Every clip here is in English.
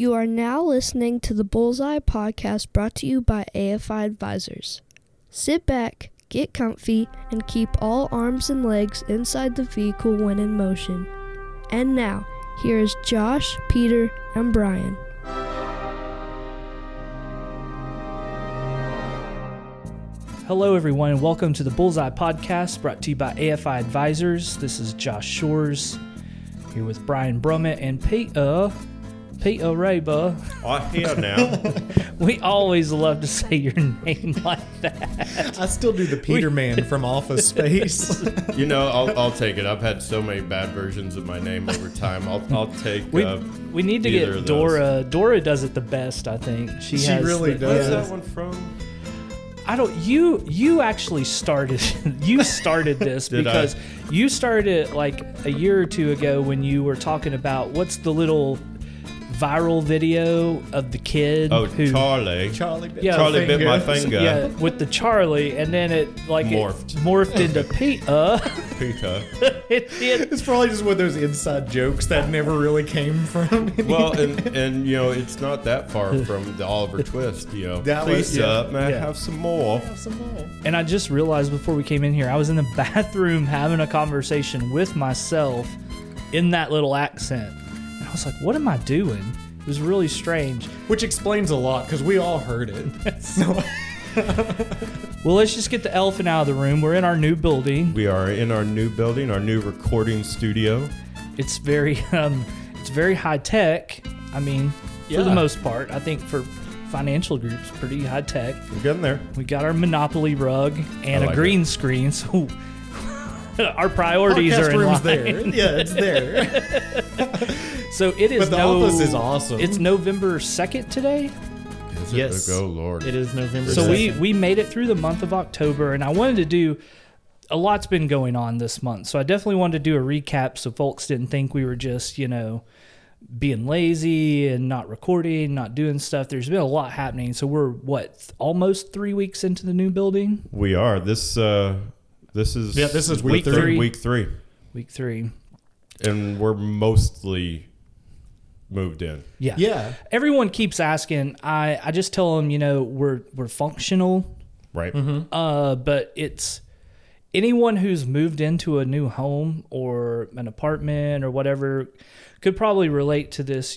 You are now listening to the Bullseye Podcast brought to you by AFI Advisors. Sit back, get comfy, and keep all arms and legs inside the vehicle when in motion. And now, here is Josh, Peter, and Brian. Hello, everyone, and welcome to the Bullseye Podcast brought to you by AFI Advisors. This is Josh Shores here with Brian Brummett and Peter Rayba. I'm here now. We always love to say your name like that. I still do the Peter Man from Office Space. You know, I'll take it. I've had so many bad versions of my name over time. I'll take. We need to get Dora. Dora does it the best, I think. She really does. Where's that one from? I don't. You actually started. You started this because you started it like a year or two ago when you were talking about what's the little viral video of the kid Charlie Charlie bit my finger with the Charlie, and then it morphed into Peter. It's probably just one of those inside jokes that never really came from well, and you know, it's not that far from the Oliver Twist, you know. Please may I have some more? And I just realized before we came in here, I was in the bathroom having a conversation with myself in that little accent. I was like, what am I doing? It was really strange. Which explains a lot, because we all heard it. Well, let's just get the elephant out of the room. We're in our new building. We are in our new building, our new recording studio. It's very high tech. I mean, for the most part. I think for financial groups, pretty high tech. We're getting there. We got our Monopoly rug and a green screen, so our priorities are in line. There. Yeah, it's there. So it is. But the office is awesome. It's November 2nd today. Is it? Yes. Oh, Lord. It is November 2nd. So we made it through the month of October, and I wanted to do a lot's been going on this month. So I definitely wanted to do a recap so folks didn't think we were just, being lazy and not recording, not doing stuff. There's been a lot happening. So we're almost 3 weeks into the new building? We are. This is week three. Week three. Week 3. And we're mostly moved in. Yeah. Everyone keeps asking. I just tell them, we're functional. Right. Mm-hmm. But it's anyone who's moved into a new home or an apartment or whatever could probably relate to this.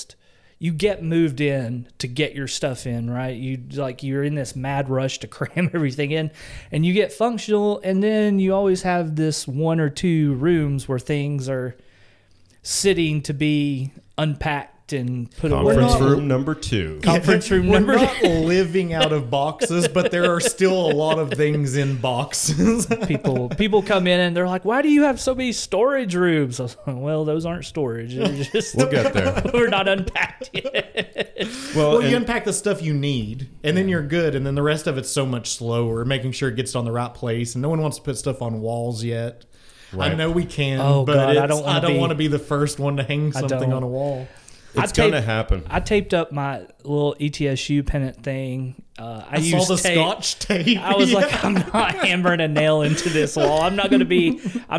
You get moved in to get your stuff in, right? You're in this mad rush to cram everything in, and you get functional, and then you always have this 1 or 2 rooms where things are sitting to be unpacked and put away. Conference room number 2. Conference room number 2. We're not living out of boxes, but there are still a lot of things in boxes. People come in and they're like, "Why do you have so many storage rooms?" I was like, well, those aren't storage. They're just we'll get there. We're not unpacked yet. Well, you unpack the stuff you need, and then you're good, and then the rest of it's so much slower, making sure it gets on the right place, and no one wants to put stuff on walls yet. Right. I know we can, but God, I don't want to be the first one to hang something on a wall. It's going to happen. I taped up my little ETSU pennant thing. I saw the Scotch tape. I was like, I'm not hammering a nail into this wall. I'm not going to be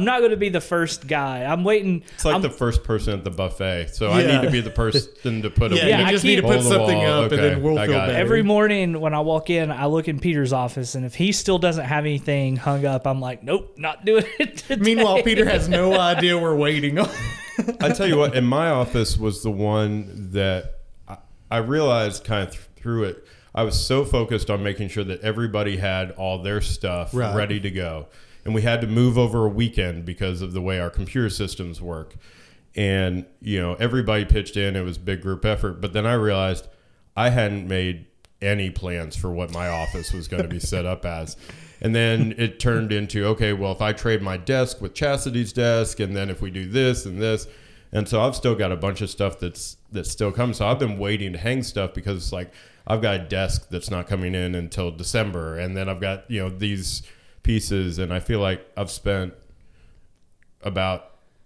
the first guy. I'm waiting. It's like the first person at the buffet. So I need to be the person to put you just need to put something up, and then we'll feel better. Every morning when I walk in, I look in Peter's office, and if he still doesn't have anything hung up, I'm like, nope, not doing it today. Meanwhile, Peter has no idea we're waiting on. I tell you what, in my office was the one that I realized kind of through it. I was so focused on making sure that everybody had all their stuff ready to go. And we had to move over a weekend because of the way our computer systems work. And, everybody pitched in. It was a big group effort. But then I realized I hadn't made any plans for what my office was going to be set up as. And then it turned into, okay, well, if I trade my desk with Chastity's desk, and then if we do this and this. And so I've still got a bunch of stuff that still comes. So I've been waiting to hang stuff because it's like I've got a desk that's not coming in until December. And then I've got, these pieces. And I feel like I've spent about,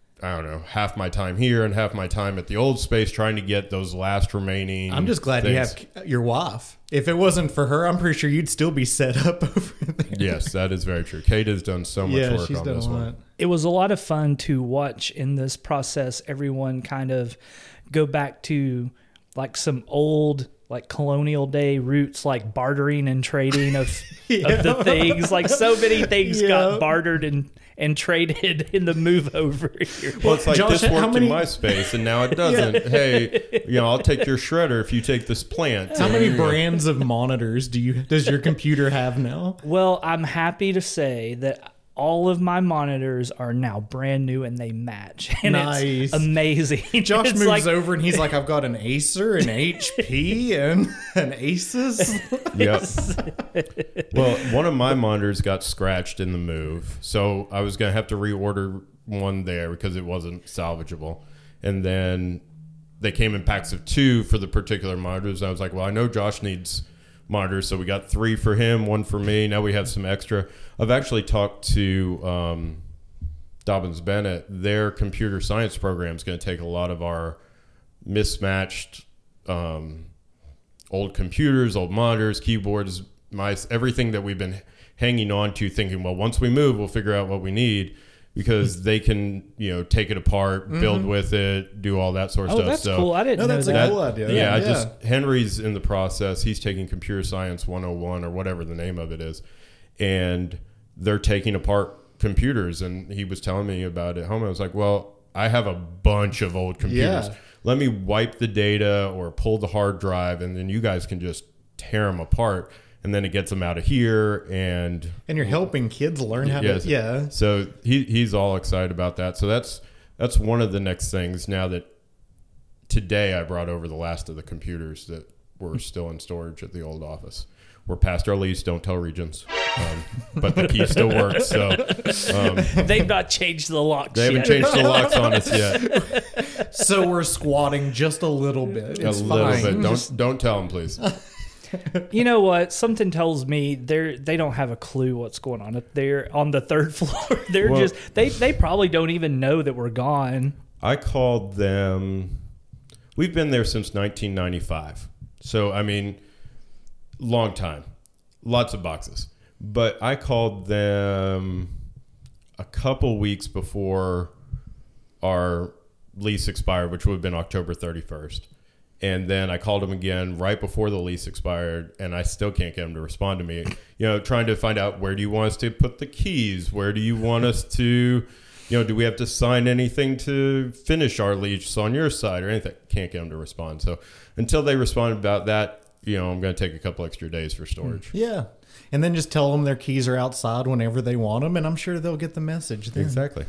half my time here and half my time at the old space trying to get those last remaining I'm just glad things. You have your wife. If it wasn't for her, I'm pretty sure you'd still be set up over there. Yes, that is very true. Kate has done so much work on this one. It was a lot of fun to watch in this process everyone kind of go back to like some old like colonial day roots, like bartering and trading of the things. Like so many things got bartered and traded in the move over here. Well, it's like Josh, this worked in my space and now it doesn't. Hey, I'll take your shredder if you take this plant. How many brands of monitors does your computer have now? Well, I'm happy to say that all of my monitors are now brand new and they match. And nice. It's amazing. Josh it's moves over and he's like, I've got an Acer, an HP, and an Asus. Yep. Well, one of my monitors got scratched in the move. So I was going to have to reorder one there because it wasn't salvageable. And then they came in packs of 2 for the particular monitors. I was like, well, I know Josh needs monitors, so we got 3 for him, 1 for me. Now we have some extra. I've actually talked to Dobbins Bennett. Their computer science program is going to take a lot of our mismatched old computers, old monitors, keyboards, mice, everything that we've been hanging on to, thinking, well, once we move, we'll figure out what we need, because they can, take it apart, build with it, do all that sort of stuff. Oh, that's so cool. I didn't know that's that. a cool idea. Yeah, Henry's in the process. He's taking Computer Science 101 or whatever the name of it is, and they're taking apart computers. And he was telling me about it at home. I was like, well, I have a bunch of old computers. Yeah. Let me wipe the data or pull the hard drive, and then you guys can just tear them apart. And then it gets them out of here, and you're helping kids learn how to. Yeah. So he's all excited about that. So that's one of the next things. Now that today I brought over the last of the computers that were still in storage at the old office. We're past our lease. Don't tell Regions, but the key still works. So they've not changed the locks. They haven't changed the locks on us yet. So we're squatting just a little bit. It's a fine. little bit. Don't tell them, please. You know what? Something tells me they don't have a clue what's going on up there on the 3rd floor. They probably don't even know that we're gone. I called them. We've been there since 1995. So, I mean, long time. Lots of boxes. But I called them a couple weeks before our lease expired, which would have been October 31st. And then I called him again right before the lease expired, and I still can't get him to respond to me. Trying to find out, where do you want us to put the keys? Where do you want us to, do we have to sign anything to finish our lease on your side or anything? Can't get him to respond. So until they respond about that, I'm going to take a couple extra days for storage. Yeah. And then just tell them their keys are outside whenever they want them, and I'm sure they'll get the message then. Exactly.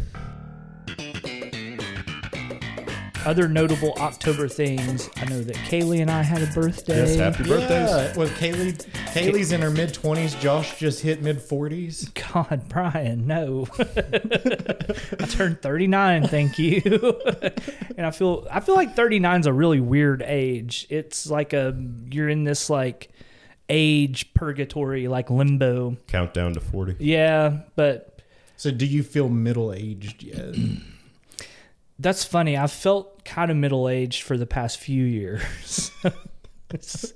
Other notable October things. I know that Kaylee and I had a birthday. Yes, happy birthdays. Yeah. Well, Kaylee's in her mid-20s. Josh just hit mid-40s. God, Brian, no. I turned 39, thank you. And I feel like 39 is a really weird age. It's like you're in this like age purgatory, like limbo. Countdown to 40. Yeah, but... So do you feel middle-aged yet? That's funny. I've felt kind of middle-aged for the past few years. It's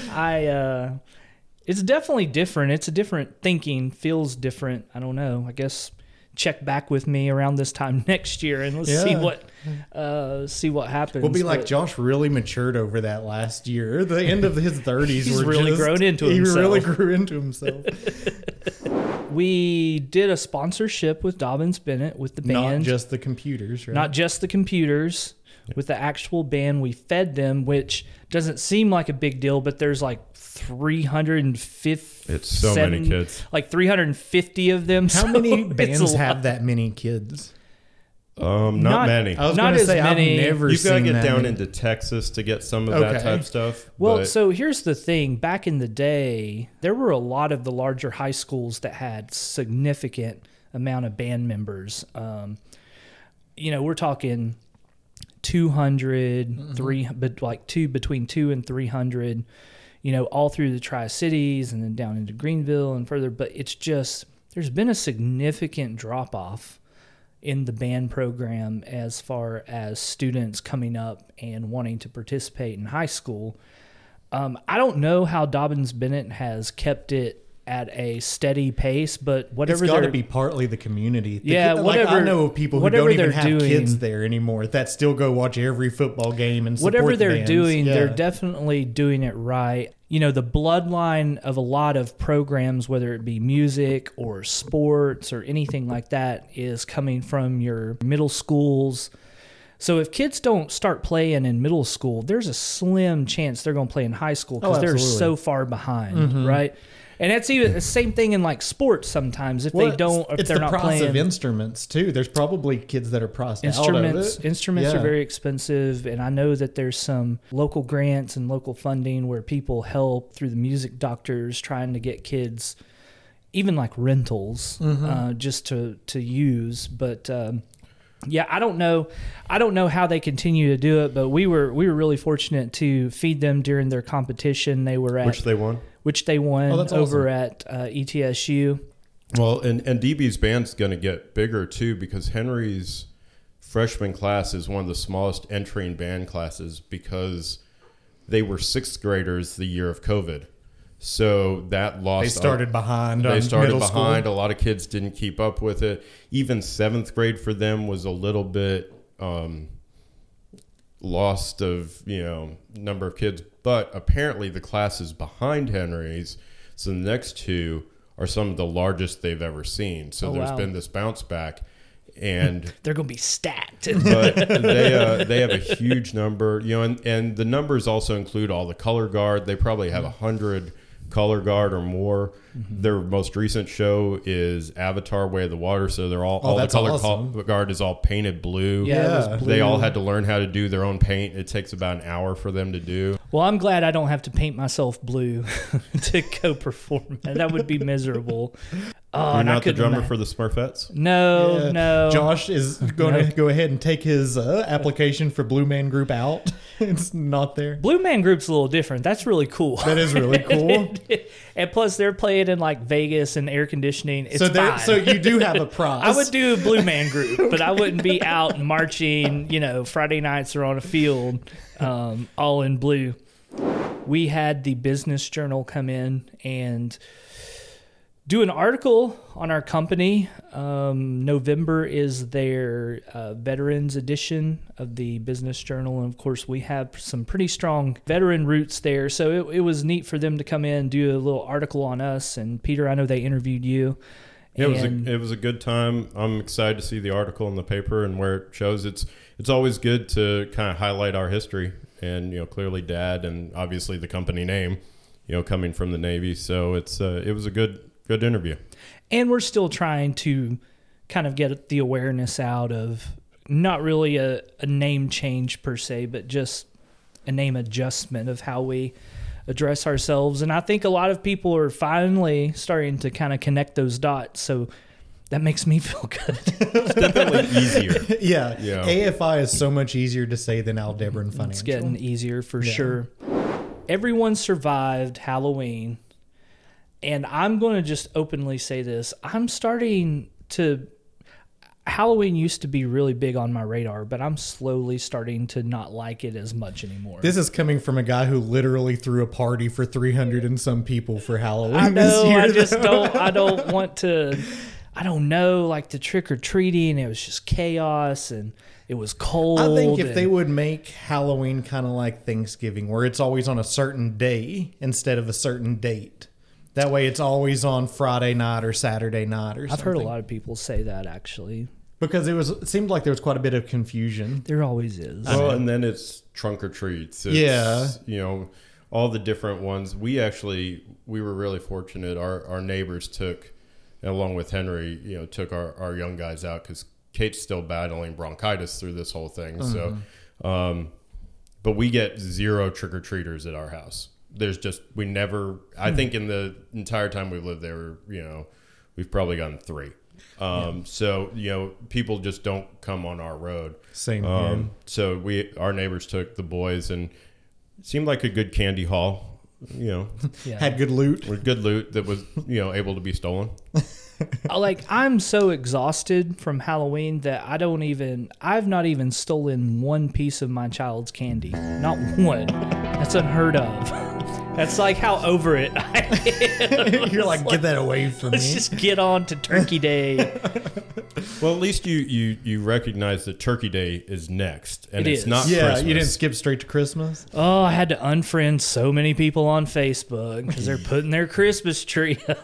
definitely different. It's a different thinking. Feels different. I don't know. I guess check back with me around this time next year and let's see what happens. We'll be like, Josh really matured over that last year. The end of his 30s. He's really grown into himself. He really grew into himself. We did a sponsorship with Dobbins Bennett with the band. Not just the computers, right? Not just the computers. With the actual band, we fed them, which doesn't seem like a big deal, but there's like 350. It's so many kids. Like 350 of them. How many bands have that many kids? Not many. I was not going to as say, many. I've never You've got to seen get that down many. into Texas to get some of that type stuff. Well, so here's the thing. Back in the day, there were a lot of the larger high schools that had significant amount of band members. We're talking 200, between 200 and 300, all through the Tri-Cities and then down into Greenville and further. But it's just, there's been a significant drop-off in the band program as far as students coming up and wanting to participate in high school. I don't know how Dobbins Bennett has kept it at a steady pace, but whatever it's got to be partly the community. Whatever. I know of people who don't even have doing, kids there anymore that still go watch every football game and support whatever they're bands. doing. Yeah. They're definitely doing it right. You know, the bloodline of a lot of programs, whether it be music or sports or anything like that, is coming from your middle schools. So if kids don't start playing in middle school, there's a slim chance they're going to play in high school because they're so far behind, right? And that's even the same thing in like sports sometimes. If they're not playing, it's the price of instruments too. There's probably kids that are priced out of it. Instruments are very expensive, and I know that there's some local grants and local funding where people help through the music doctors trying to get kids, even like rentals, just to use. But yeah, I don't know how they continue to do it, but we were really fortunate to feed them during their competition. They were at which they won over at ETSU. Well, and DB's band's going to get bigger too, because Henry's freshman class is one of the smallest entering band classes because they were sixth graders the year of COVID. So that lost. They started behind. They started behind. School. A lot of kids didn't keep up with it. Even seventh grade for them was a little bit lost of number of kids. But apparently the classes behind Henry's, so the next two are some of the largest they've ever seen. So there's been this bounce back, and they're going to be stacked. But they have a huge number, and the numbers also include all the color guard. They probably have 100 color guard or more. Their most recent show is Avatar: Way of the Water, so they're all the color guard is all painted blue. Yeah. They all had to learn how to do their own paint. It takes about an hour for them to do. Well, I'm glad I don't have to paint myself blue to go perform. That would be miserable. Oh, You're not the drummer for the Smurfettes? No. Josh is going to go ahead and take his application for Blue Man Group out. It's not there. Blue Man Group's a little different. That's really cool. That is really cool. And plus, they're playing in like Vegas and air conditioning. It's fine. So you do have a prize. I would do a Blue Man Group, but I wouldn't be out marching, Friday nights or on a field all in blue. We had the Business Journal come in and do an article on our company. November is their veterans edition of the Business Journal. And of course, we have some pretty strong veteran roots there. So it was neat for them to come in and do a little article on us. And Peter, I know they interviewed you. Yeah, it was a good time. I'm excited to see the article in the paper and where it shows. It's always good to kind of highlight our history and, clearly Dad and obviously the company name, coming from the Navy. So it was a good interview. And we're still trying to kind of get the awareness out of not really a name change per se, but just a name adjustment of how we address ourselves. And I think a lot of people are finally starting to kind of connect those dots. So that makes me feel good. It's definitely easier. Yeah. AFI is so much easier to say than Aldebaran Financial. It's getting easier for sure. Everyone survived Halloween. And I'm going to just openly say this. Halloween used to be really big on my radar, but I'm slowly starting to not like it as much anymore. This is coming from a guy who literally threw a party for 300 and some people for Halloween. I know. This year, I don't want to. I don't know, like the trick-or-treating, it was just chaos, and it was cold. I think if they would make Halloween kind of like Thanksgiving, where it's always on a certain day instead of a certain date. That way it's always on Friday night or Saturday night or something. I've heard a lot of people say that, actually. Because it seemed like there was quite a bit of confusion. There always is. Well, and then it's trunk or treats. It's, all the different ones. We were really fortunate. Our neighbors took, along with Henry, took our young guys out because Kate's still battling bronchitis through this whole thing. So, but we get zero trick-or-treaters at our house. There's just, we never, I think in the entire time we've lived there, we've probably gotten 3. So, people just don't come on our road. Same here. So our neighbors took the boys, and it seemed like a good candy haul, Had good loot. With good loot that was, able to be stolen. I'm so exhausted from Halloween that I've not even stolen one piece of my child's candy. Not one. That's unheard of. That's like how over it I am. You're like, get that away from Let's me. just get on to Turkey Day. Well, at least you recognize that Turkey Day is next, and It it's is. not Yeah, Christmas. you didn't skip straight to Christmas. Oh, I had to unfriend so many people on Facebook because they're putting their Christmas tree up.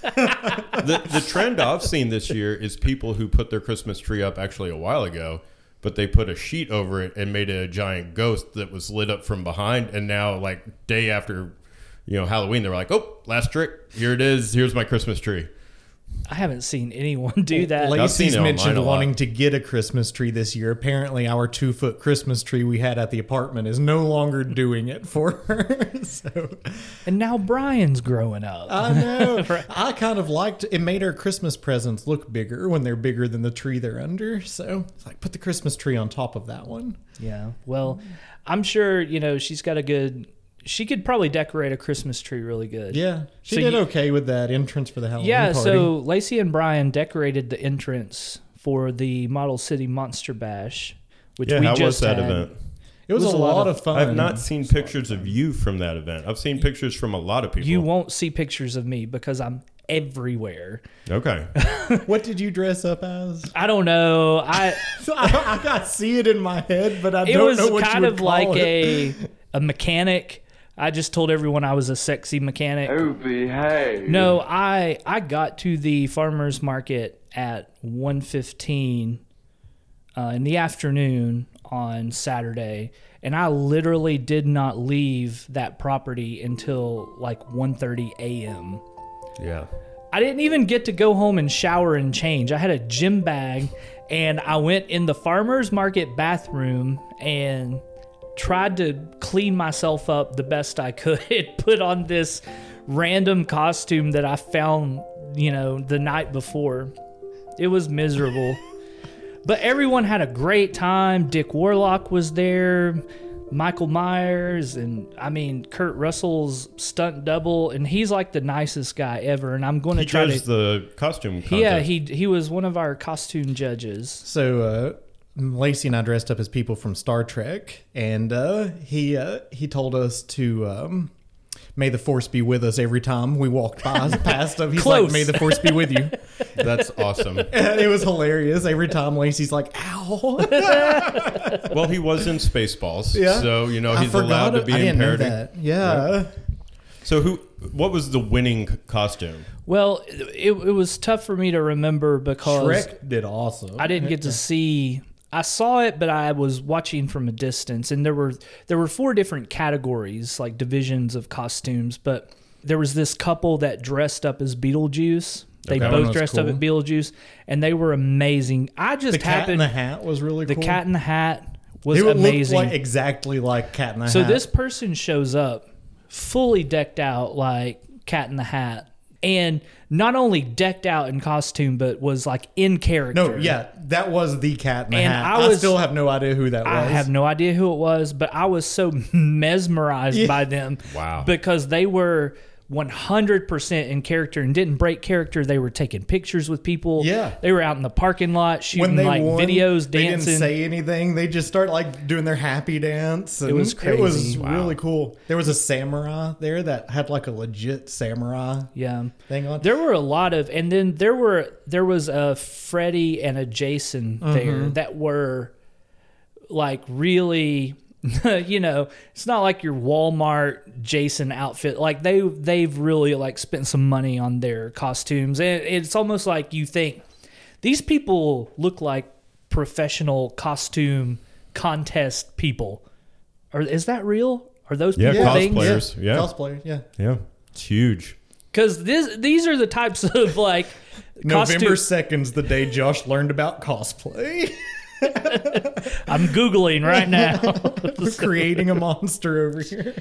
The trend I've seen this year is people who put their Christmas tree up actually a while ago, but they put a sheet over it and made it a giant ghost that was lit up from behind. And now, like day after, Halloween, they're like, "Oh, last trick! Here it is. Here's my Christmas tree." I haven't seen anyone do that. I've seen Lacey's it online mentioned a lot. wanting to get a Christmas tree this year. Apparently, our 2-foot Christmas tree we had at the apartment is no longer doing it for her. So And now Brian's growing up. I know. I kind of liked it. Made our Christmas presents look bigger when they're bigger than the tree they're under. So it's like, put the Christmas tree on top of that one. Yeah. Well, I'm sure, she's got a good... She could probably decorate a Christmas tree really good. Yeah, she So did you- okay with that entrance for the Halloween Yeah, party. so Lacey and Brian decorated the entrance for the Model City Monster Bash, which Yeah, we how just was that had. event? it was a lot of fun. I've not seen pictures of you from that event. I've seen pictures from a lot of people. You won't see pictures of me because I'm everywhere. Okay. What did you dress up as? I don't know. I got see it in my head, but I It don't was know what kind you would of call like it. a mechanic. I just told everyone I was a sexy mechanic. Oh, behave. No, I got to the farmer's market at 1:15 in the afternoon on Saturday, and I literally did not leave that property until like 1:30 a.m. Yeah. I didn't even get to go home and shower and change. I had a gym bag, and I went in the farmer's market bathroom and tried to clean myself up the best I could. Put on this random costume that I found, the night before. It was miserable. But everyone had a great time. Dick Warlock was there, Michael Myers, and Kurt Russell's stunt double, and he's like the nicest guy ever. And I'm going to He try judged to. the costume contest. Yeah, he was one of our costume judges. So Lacey and I dressed up as people from Star Trek, and he told us to may the force be with us every time we walked past him. He's Close. like, may the force be with you. That's awesome. And it was hilarious. Every time Lacey's like, ow. Well, he was in Spaceballs, Yeah. so I he's forgot allowed to it. be I in didn't know parody. that. Yeah. So what was the winning costume? Well, it was tough for me to remember because Shrek did awesome. I didn't get to see. I saw it, but I was watching from a distance, and there were 4 different categories, like divisions of costumes. But there was this couple that dressed up as Beetlejuice. They Okay. That one both was dressed up cool. as Beetlejuice, and they were amazing. I just The Cat in happened. the Hat was really The cool. Cat in the Hat was it amazing. looked like exactly like Cat in the So Hat. this person shows up fully decked out like Cat in the Hat, and not only decked out in costume, but was like in character. No, yeah, that was the Cat in the And Hat. I I was- still have no idea who that was. I have no idea who it was, but I was so mesmerized by them. Wow. Because they were 100% in character and didn't break character. They were taking pictures with people. Yeah. They were out in the parking lot shooting When they like won, videos, they dancing. didn't say anything. They just start like doing their happy dance. And was It was crazy. really cool. There was a samurai there that had like a legit samurai Yeah. thing on. There were a lot of, and then there was a Freddy and a Jason there that were like really, it's not like your Walmart Jason outfit. Like they've really like spent some money on their costumes, and it's almost like you think these people look like professional costume contest people. Or is that real? Are those Yeah, people cosplayers. things? Yeah. Cosplayer, yeah. Yeah. It's huge. Because these are the types of like November costume. 2nd's the day Josh learned about cosplay. I'm Googling right now. We're creating a monster over here.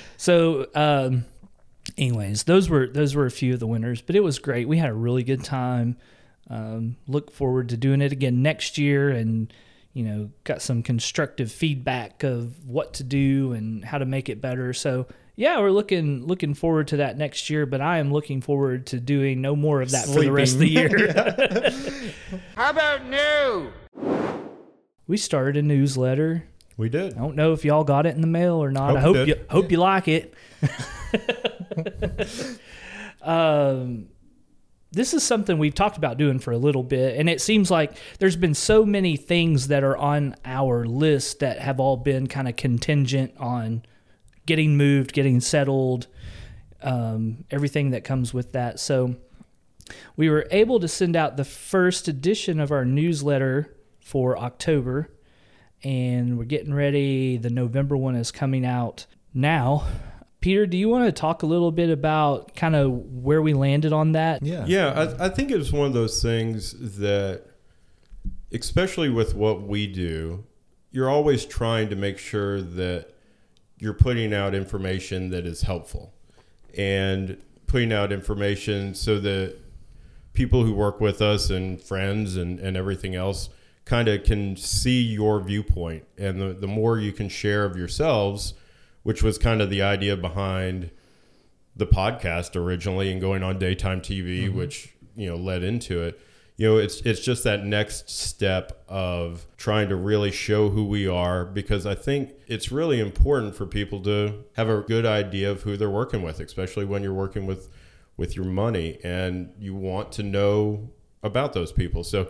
So, anyways, those were a few of the winners, but it was great. We had a really good time. Look forward to doing it again next year, and got some constructive feedback of what to do and how to make it better. So, yeah, we're looking forward to that next year. But I am looking forward to doing no more of that for the rest of the year. How about new? We started a newsletter. We did. I don't know if y'all got it in the mail or not. Hope I you hope did. hope you like it. This is something we've talked about doing for a little bit, and it seems like there's been so many things that are on our list that have all been kind of contingent on getting moved, getting settled, everything that comes with that. So we were able to send out the first edition of our newsletter for October, and we're getting ready. The November one is coming out now. Peter, do you want to talk a little bit about kind of where we landed on that? Yeah, I think it was one of those things that, especially with what we do, you're always trying to make sure that you're putting out information that is helpful and putting out information so that people who work with us and friends and everything else kind of can see your viewpoint. And the more you can share of yourselves, which was kind of the idea behind the podcast originally and going on daytime TV, which, led into it. It's just that next step of trying to really show who we are, because I think it's really important for people to have a good idea of who they're working with, especially when you're working with your money and you want to know about those people. So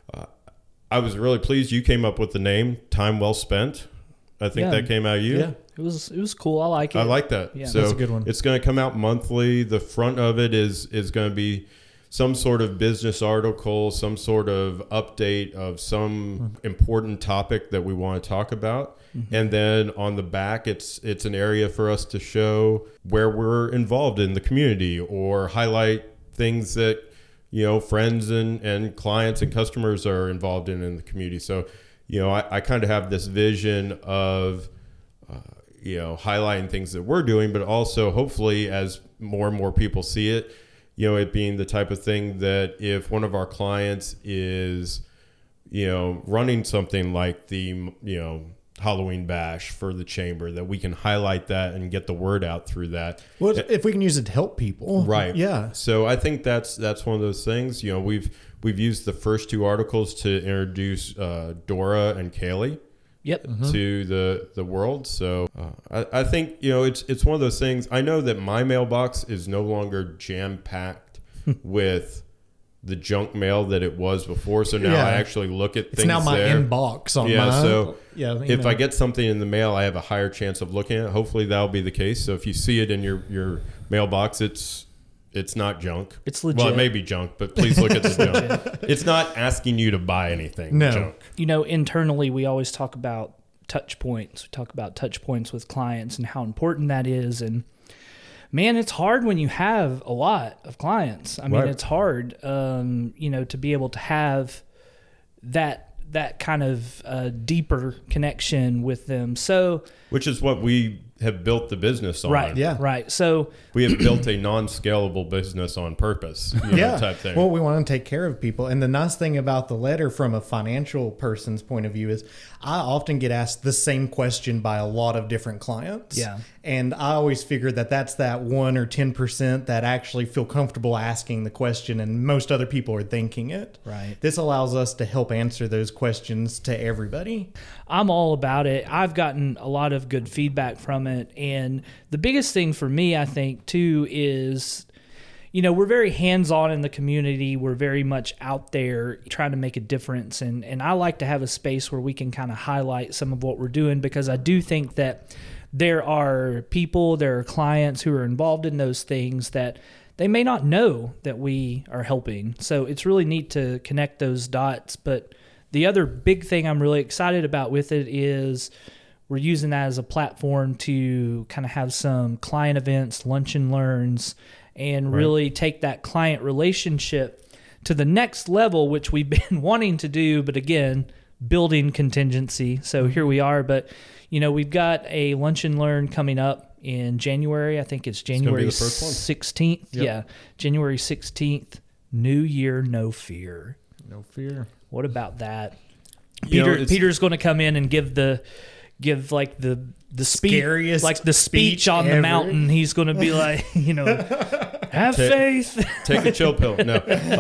I was really pleased you came up with the name Time Well Spent. I think that came out of you. Yeah, it was cool. I like it. I like that. Yeah. So that's a good one. It's going to come out monthly. The front of it is going to be some sort of business article, some sort of update of some important topic that we want to talk about. Mm-hmm. And then on the back, it's an area for us to show where we're involved in the community or highlight things that, friends and clients and customers are involved in the community. So, I kind of have this vision of, highlighting things that we're doing, but also hopefully as more and more people see it, it being the type of thing that if one of our clients is, running something like the, Halloween bash for the chamber, that we can highlight that and get the word out through that. Well, if we can use it to help people. Right. Yeah. So I think that's one of those things. We've used the first two articles to introduce Dora and Kaylee. Yep. To the world. So I think, it's one of those things. I know that my mailbox is no longer jam-packed with the junk mail that it was before. So now I actually look at things. It's now my there. inbox on mine. So if I get something in the mail, I have a higher chance of looking at it. Hopefully that'll be the case. So if you see it in your mailbox, it's not junk. It's legit. Well, it may be junk, but please look at the junk. It's not asking you to buy anything. No. Junk. Internally, we always talk about touch points. We talk about touch points with clients and how important that is. And man, it's hard when you have a lot of clients. I mean, it's hard, to be able to have that kind of deeper connection with them. So, which is what we have built the business on. Right. Yeah. Right. So we have built a non-scalable business on purpose. Type thing. Well, we want to take care of people. And the nice thing about the letter from a financial person's point of view is I often get asked the same question by a lot of different clients. Yeah. And I always figure that that's that 1 or 10% that actually feel comfortable asking the question, and most other people are thinking it. Right. This allows us to help answer those questions to everybody. I'm all about it. I've gotten a lot of good feedback from it. And the biggest thing for me, I think, too, is, we're very hands-on in the community. We're very much out there trying to make a difference. And I like to have a space where we can kind of highlight some of what we're doing, because I do think that there are clients who are involved in those things that they may not know that we are helping. So it's really neat to connect those dots. But the other big thing I'm really excited about with it is we're using that as a platform to kind of have some client events, lunch and learns, and really take that client relationship to the next level, which we've been wanting to do, but again, building contingency. So here we are. But, we've got a lunch and learn coming up in January. I think it's January 16th. Yep. Yeah, January 16th. New Year, no fear. No fear. What about that? Peter's Peter's going to come in and give the speech, Scariest like the speech on ever. the mountain. He's going to be like, have faith. Take a chill pill. No.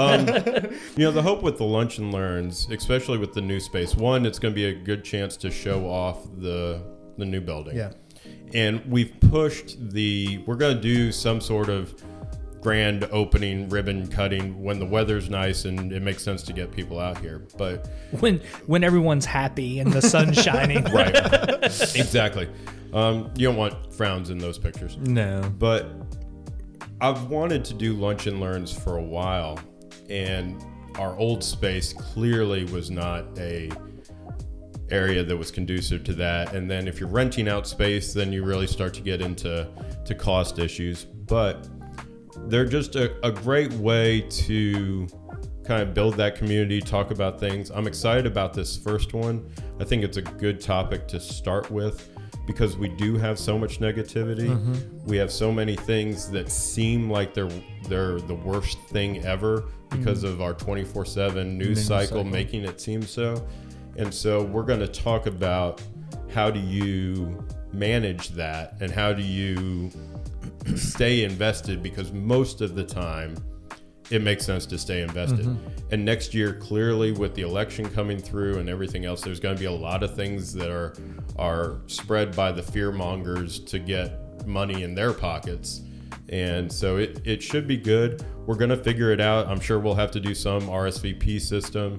The hope with the lunch and learns, especially with the new space, one, it's going to be a good chance to show off the new building. Yeah. And we've pushed we're going to do some sort of grand opening ribbon cutting when the weather's nice and it makes sense to get people out here. But when everyone's happy and the sun's shining. Right. Exactly. You don't want frowns in those pictures. No. But I've wanted to do lunch and learns for a while, and our old space clearly was not a area that was conducive to that. And then if you're renting out space, then you really start to get into cost issues. But they're just a great way to kind of build that community, talk about things. I'm excited about this first one. I think it's a good topic to start with because we do have so much negativity. Mm-hmm. We have so many things that seem like they're the worst thing ever because of our 24/7 news cycle making it seem so. And so we're going to talk about how do you manage that and how do you stay invested, because most of the time it makes sense to stay invested. Mm-hmm. And next year, clearly with the election coming through and everything else, there's going to be a lot of things that are spread by the fear mongers to get money in their pockets. And so it should be good. We're going to figure it out. I'm sure we'll have to do some RSVP system.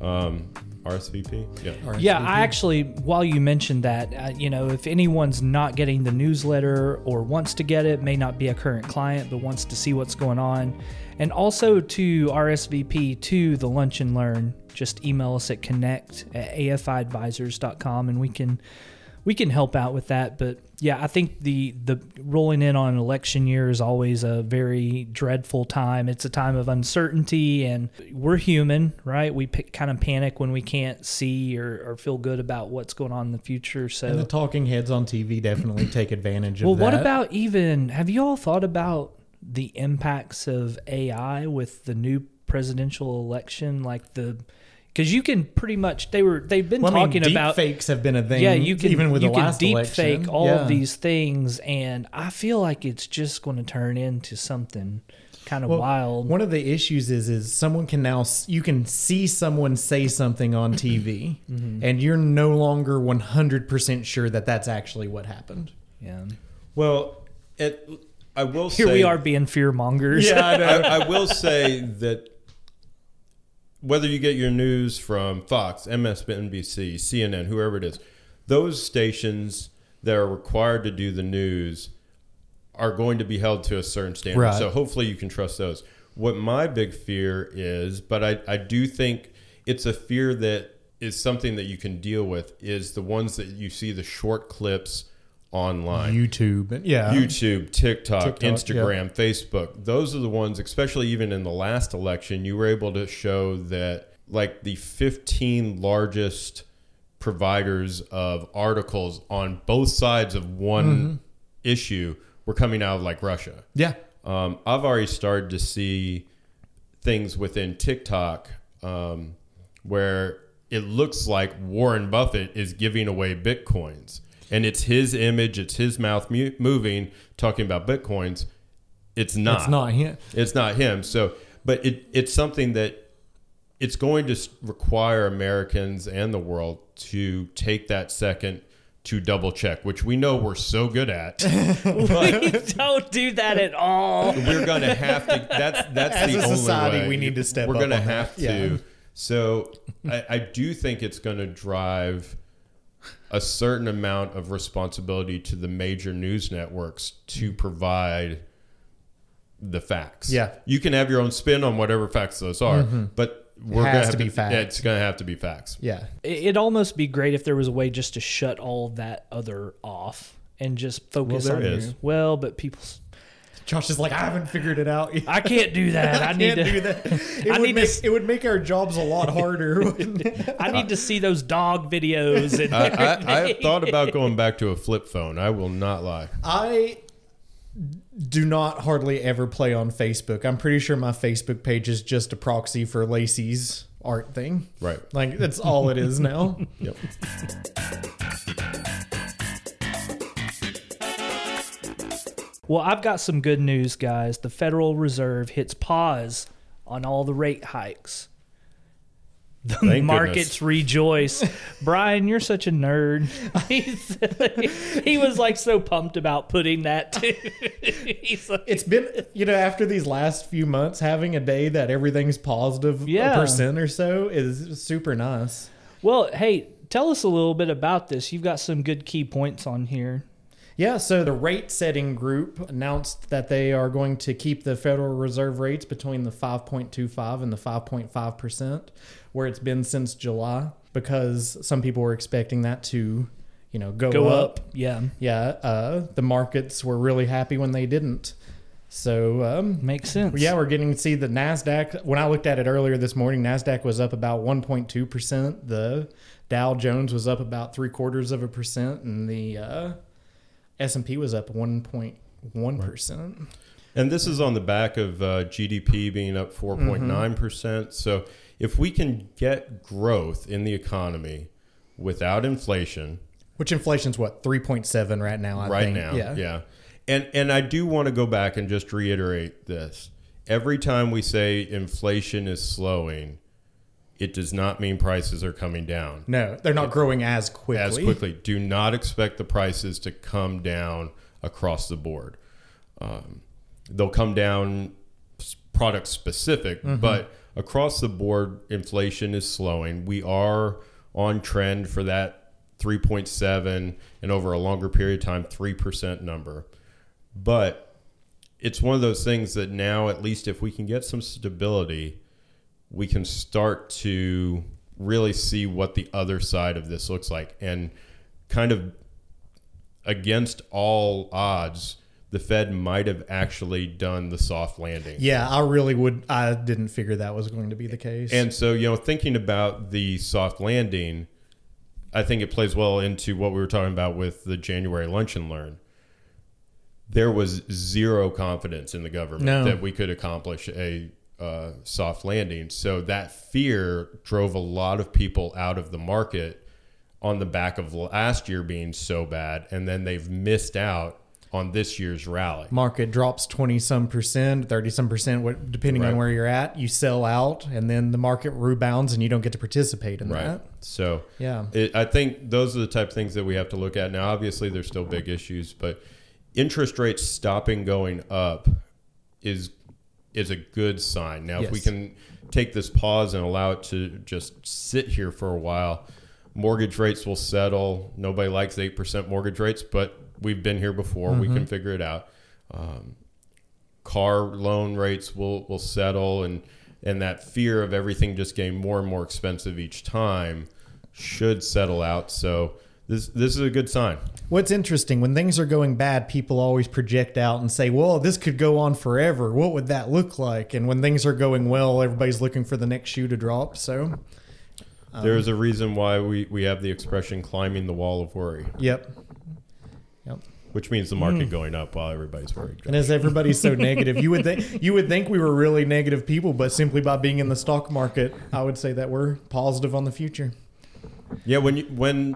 RSVP? Yeah. RSVP. Yeah, I actually, while you mentioned that, if anyone's not getting the newsletter or wants to get it, may not be a current client, but wants to see what's going on, and also to RSVP to the Lunch and Learn, just email us at connect@afiadvisors.com, and we can help out with that. But yeah, I think the rolling in on an election year is always a very dreadful time. It's a time of uncertainty, and we're human, right? We kind of panic when we can't see or feel good about what's going on in the future. So, and the talking heads on TV definitely take advantage of that. Well, what about have you all thought about the impacts of AI with the new presidential election, because you can pretty much they've been talking about deep fakes have been a thing. Yeah, you can even with you the can last deep election. fake all of these things, and I feel like it's just going to turn into something kind of wild. One of the issues is someone can you can see someone say something on TV, mm-hmm. and you're no longer 100% sure that that's actually what happened. Yeah. Well, I will say here we are being fear mongers. Yeah, I will say that whether you get your news from Fox, MSNBC, CNN, whoever it is, those stations that are required to do the news are going to be held to a certain standard. Right. So hopefully you can trust those. What my big fear is, but I do think it's a fear that is something that you can deal with, is the ones that you see the short clips online. YouTube, TikTok, Instagram, Facebook. Those are the ones, especially even in the last election, you were able to show that like the 15 largest providers of articles on both sides of one issue were coming out of like Russia. Yeah. I've already started to see things within TikTok where it looks like Warren Buffett is giving away Bitcoins. And it's his image, it's his mouth moving, talking about Bitcoins. It's not. It's not him. It's not him. So, but it's something that it's going to require Americans and the world to take that second to double check, which we know we're so good at. We don't do that at all. We're going to have to. That's as the a only society way. We need to step We're up. We're going to on have that. to. Yeah. So I do think it's going to drive a certain amount of responsibility to the major news networks to provide the facts. Yeah. You can have your own spin on whatever facts those are, but we're going to have to be facts. Yeah, it's going to have to be facts. Yeah. It'd almost be great if there was a way just to shut all that other off and just focus on is. but people... Josh is like, I haven't figured it out yet. I can't do that. I need to do that. It would make our jobs a lot harder. I need to see those dog videos. And I thought about going back to a flip phone. I will not lie. I do not hardly ever play on Facebook. I'm pretty sure my Facebook page is just a proxy for Lacey's art thing. Right. Like, that's all it is now. Yep. Well, I've got some good news, guys. The Federal Reserve hits pause on all the rate hikes. The markets rejoice. Brian, you're such a nerd. He was like so pumped about putting that too. It's been, after these last few months, having a day that everything's positive % or so is super nice. Well, hey, tell us a little bit about this. You've got some good key points on here. Yeah, so the rate setting group announced that they are going to keep the Federal Reserve rates between the 5.25 and the 5.5%, where it's been since July, because some people were expecting that to, go up. Yeah. Yeah. The markets were really happy when they didn't. So makes sense. Yeah, we're getting to see the NASDAQ. When I looked at it earlier this morning, NASDAQ was up about 1.2%. The Dow Jones was up about 0.75%, and the S&P was up 1.1%. And this is on the back of GDP being up 4.9%. So if we can get growth in the economy without inflation, which inflation's what, 3.7 right now, I think. Right now, yeah. And I do want to go back and just reiterate this. Every time we say inflation is slowing, it does not mean prices are coming down. No, they're not growing as quickly. Do not expect the prices to come down across the board. They'll come down product specific, but across the board, inflation is slowing. We are on trend for that 3.7 and over a longer period of time, 3% number. But it's one of those things that now, at least if we can get some stability, we can start to really see what the other side of this looks like. And kind of against all odds, the Fed might have actually done the soft landing. Yeah, I didn't figure that was going to be the case. And so, thinking about the soft landing, I think it plays well into what we were talking about with the January lunch and learn. There was zero confidence in the government that we could accomplish a soft landing. So that fear drove a lot of people out of the market on the back of last year being so bad. And then they've missed out on this year's rally. Market drops 20-some percent, 30-some percent, depending on where you're at. You sell out, and then the market rebounds, and you don't get to participate in that. So I think those are the type of things that we have to look at. Now, obviously, there's still big issues, but interest rates stopping going up is a good sign. Now, if we can take this pause and allow it to just sit here for a while, mortgage rates will settle. Nobody likes 8% mortgage rates, but we've been here before. We can figure it out. Car loan rates will settle, and that fear of everything just getting more and more expensive each time should settle out. So this is a good sign. What's interesting, when things are going bad, people always project out and say, well, this could go on forever. What would that look like? And when things are going well, everybody's looking for the next shoe to drop. So there's a reason why we have the expression climbing the wall of worry. Yep. Which means the market going up while everybody's worried. And as everybody's so negative, you would think we were really negative people, but simply by being in the stock market, I would say that we're positive on the future. Yeah, when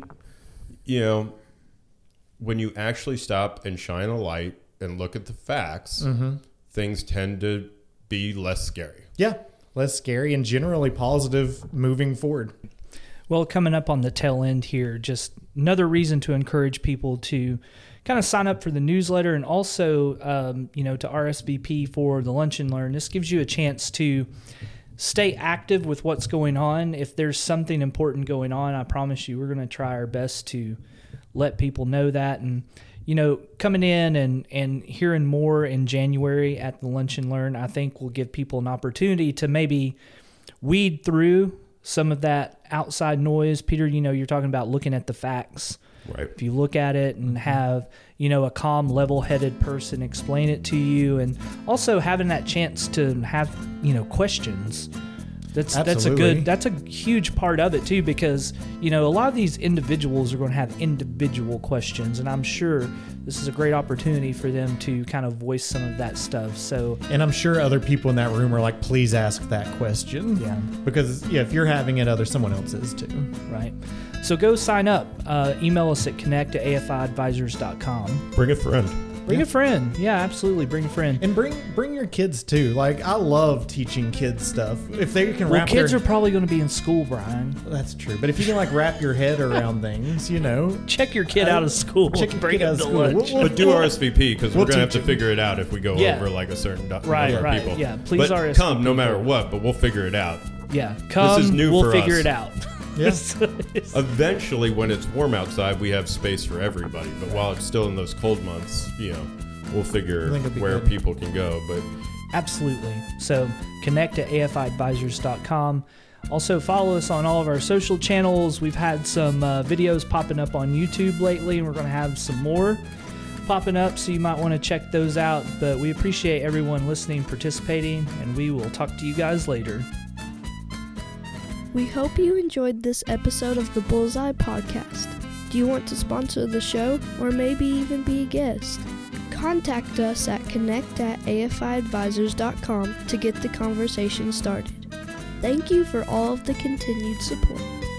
you actually stop and shine a light and look at the facts, things tend to be less scary. Yeah, less scary and generally positive moving forward. Well, coming up on the tail end here, just another reason to encourage people to kind of sign up for the newsletter and also, to RSVP for the Lunch and Learn. This gives you a chance to stay active with what's going on. If there's something important going on, I promise you we're going to try our best to let people know that. And, coming in and hearing more in January at the Lunch and Learn, I think will give people an opportunity to maybe weed through some of that outside noise. Peter, you're talking about looking at the facts. Right. If you look at it and have, a calm, level-headed person explain it to you, and also having that chance to have, questions. That's a huge part of it too, because, a lot of these individuals are going to have individual questions, and I'm sure this is a great opportunity for them to kind of voice some of that stuff. So, and I'm sure other people in that room are like, please ask that question. Yeah. Because if you're having it, someone else is too. Right. So go sign up. Email us at connect@afiadvisors.com. Bring a friend. Bring a friend. Yeah, absolutely. Bring a friend. And bring your kids too. Like, I love teaching kids stuff. If they can Well, wrap kids their... are probably going to be in school, Brian. That's true. But if you can like wrap your head around things, you know. Check your kid out of school. Check your Bring kid out him of to school. lunch. But do RSVP because We'll we're gonna have teach to figure it out if we go Yeah. over like a certain number Right, of right. people. Yeah, please but RSVP come no matter people. what. But we'll figure it out. Yeah, come. This is new we'll for figure us. it out. Yes. Eventually, when it's warm outside, we have space for everybody. But while it's still in those cold months, we'll figure I think it'd be where good. people can go. But Absolutely. So connect at afiadvisors.com. Also follow us on all of our social channels. We've had some videos popping up on YouTube lately, and we're going to have some more popping up, so you might want to check those out. But we appreciate everyone listening, participating, and we will talk to you guys later. We hope you enjoyed this episode of the Bullseye Podcast. Do you want to sponsor the show or maybe even be a guest? Contact us at connect@afiadvisors.com to get the conversation started. Thank you for all of the continued support.